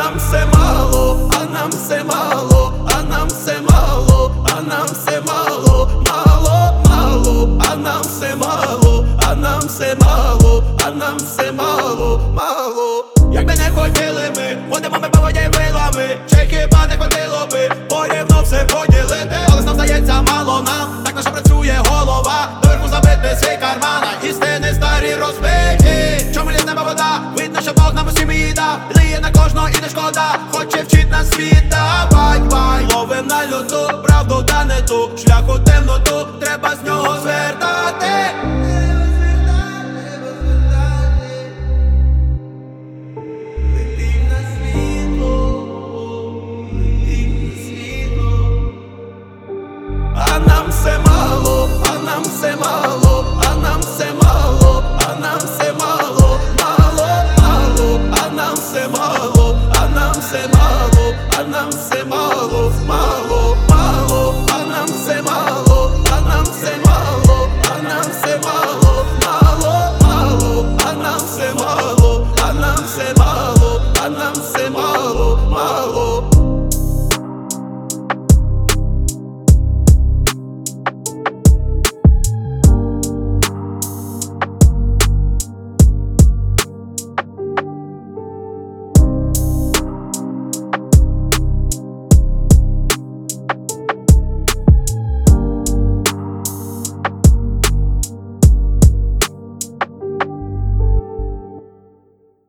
нам все мало, а нам все мало, а нам все мало, а нам все мало, мало, мало, а нам все мало, а нам все мало, а нам все мало, мало. Якби не хотіли ми, будемо ми поводі вилами, чи хіба не хотіло би порівно все поділити? Але знов здається мало нам, так наша працює голова, доверху забити свій кармана, істини старі розбиті. Чому лізнема вода, видно, що Бог нам усім їда, ліє на кожного і не шкода, хоче вчить нас світ. Давай, ловим на люту, правду та не ту.